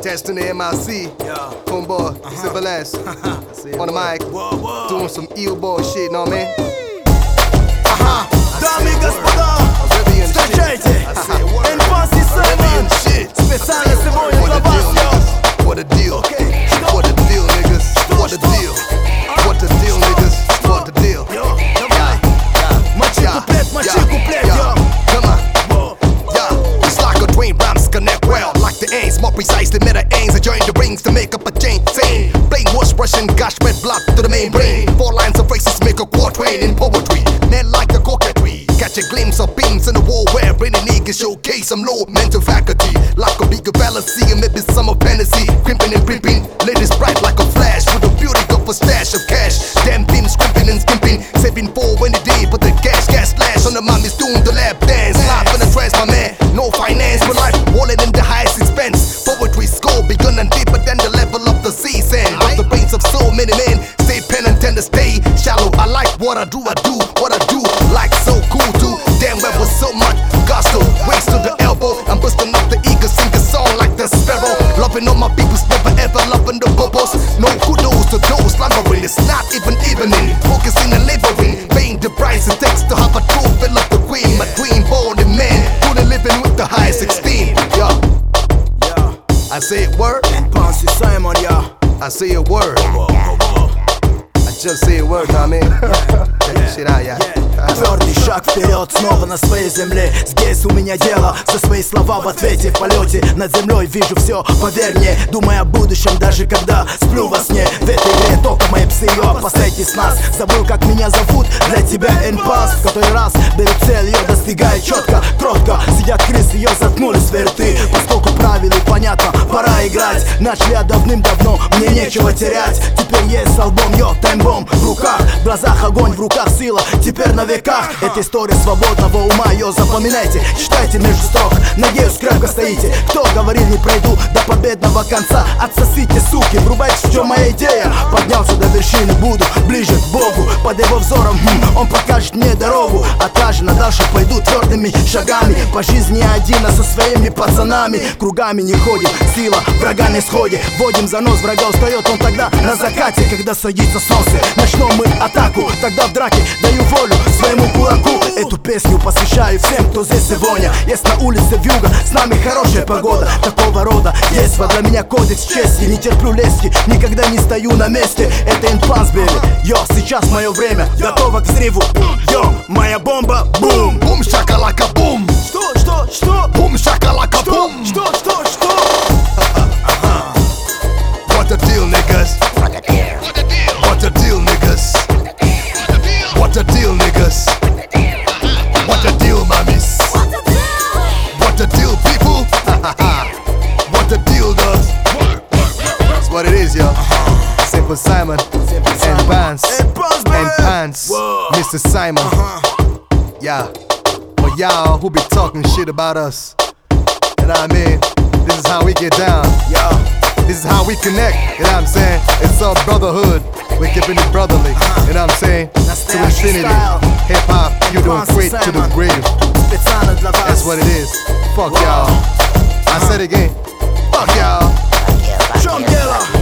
Testing the MIC, homeboy, Simple S, on the mic, doing some ill boy shit, know what I mean? Дамы и господа, встречайте, Энпанс и Саймон, специально сегодня для вас, yo. What a deal, what a deal, niggas, what a deal, what a deal, niggas, what a deal. Мочи куплет, yo. Come on, yeah. It's like a dream, rhymes connect well, like the aims, more precisely meta aims. I join the rings to make up a chain. Same, plain wash, Russian gush, red blood to the main brain. 4 lines of phrases make a quatrain in poetry. Net like a coquetry. Catch a glimpse of beams in the wall where any nigga showcase some low mental faculty. Like a bigger fallacy and maybe some of fantasy. Crimping and primping, ladies bright like a flash with the beauty of a stash of cash. Damn things scrimping and skimping, saving for when it did. But the gas slash on the mommy's doing the lap dance. Life in the trance, my man. No finance, but life wallet in the highest expense. Poetry score begun and deeper than the level of the sea sand. Of the brains of so many men, stay penitent to stay shallow. I like what I do, what I do. Like so cool too. Damn, where was so much gusto. Waist to the elbow, I'm busting up the ego, sing a song like the sparrow. Loving all my people's never ever loving the bubbles. No kudos to those slumbering, it's not even evening. Focusing and laboring, paying the price it takes to have a true fill of the queen. My dream born in man, truly living with the highest esteem. Yeah, I say it word, Энпанс и Саймон, yo. I say a word. I just say a word, know what I mean? Check this shit out, yeah. Твердый шаг вперед, снова на своей земле. Здесь у меня дело, за свои слова в ответе. В полете над землей вижу все, поверь мне. Думаю о будущем, даже когда сплю во сне. В этой игре только мои псы, ее опасайтесь нас. Забыл, как меня зовут, для тебя Энпанс. В который раз беру цель, ее достигаю четко, кротко. Сидят крысы, ее заткнули с верты. Поскольку правила понятно, пора играть. Начали я давным-давно, мне нечего терять. Теперь есть альбом, йо, таймбом в руках. В глазах огонь, в руках сила, теперь на веках. Это история свободного ума, ее запоминайте. Читайте между строк, надеюсь, крепко стоите. Кто говорил, не пройду до победного конца. Отсосите, суки, врубайтесь, в чем моя идея. Поднялся до вершины, буду ближе к Богу. Под его взором, он покажет мне дорогу. Отлаженно дальше пойду твердыми шагами. По жизни один, а со своими пацанами кругами не ходим, сила врага на исходе. Вводим занос, врага устает он тогда на закате. Когда садится солнце, начнем мы атаку. Тогда в драке даю волю своему кулаку. Эту песню посвящаю всем, кто здесь сегодня. Есть на улице вьюга, с нами хорошая погода. Такого рода действа для меня кодекс чести. Не терплю лески, никогда не стою на месте. Это Энпанс, бэби, йо, сейчас мое время. Готово к взрыву, йо, моя бомба, бум. Бум, шакалака, бум. Что? Бум, шакалака, бум. Что? What a deal, niggas. What a deal. What a deal, niggas. What a deal, niggas. What a deal, mommies. What a deal, people. What a deal, does. That's what it is, yo. Simple Simon. Энпанс. Энпанс. Mr. Simon. Yeah. For y'all who be talking shit about us. You know what I mean? This is how we get down. Yeah. This is how we connect, you know what I'm saying? It's all brotherhood, we're keeping it brotherly, you know what I'm saying? To infinity, hip-hop, you doing great to the grave. That's what it is. Fuck y'all. I said it again. Fuck y'all. В чем дело?